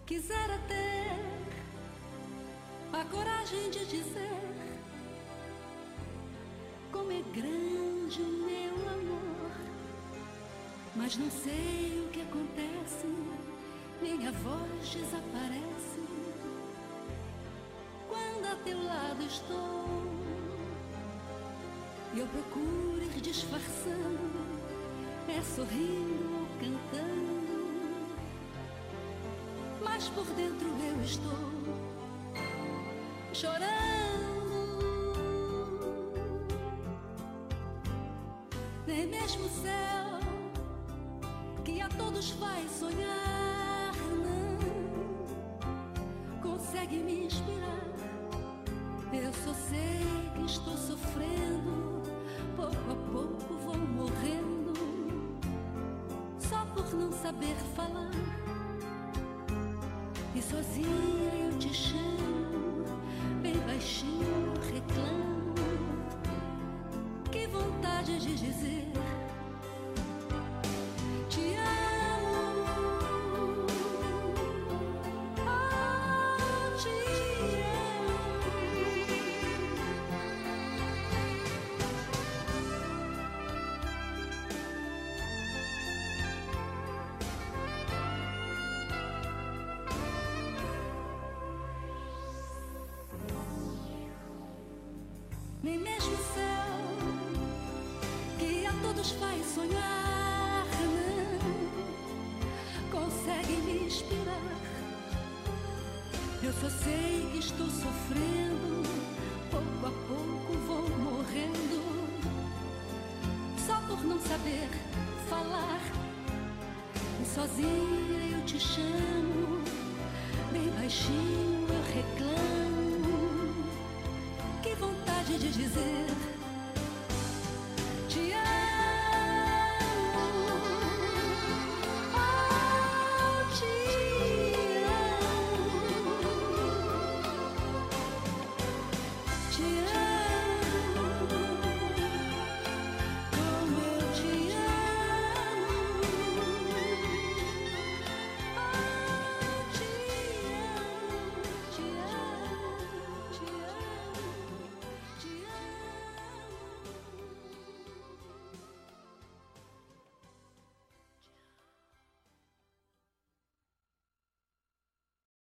Quisera ter a coragem de dizer como é grande o meu amor, mas não sei o que acontece, minha voz desaparece quando a teu lado estou. E eu procuro ir disfarçando, é sorrindo ou cantando, mas por dentro eu estou chorando. Nem mesmo o céu, que a todos faz sonhar, não consegue me inspirar. Eu só sei que estou sofrendo, pouco a pouco vou morrendo, só por não saber falar. E sozinha eu te chamo, bem baixinho eu reclamo. Que vontade de dizer te amo, oh, te nem mesmo o céu, que a todos faz sonhar, não consegue me inspirar. Eu só sei que estou sofrendo, pouco a pouco vou morrendo, só por não saber falar. E sozinha eu te chamo, bem baixinho eu reclamo. Que vontade de dizer te amo, oh, te amo, te amo.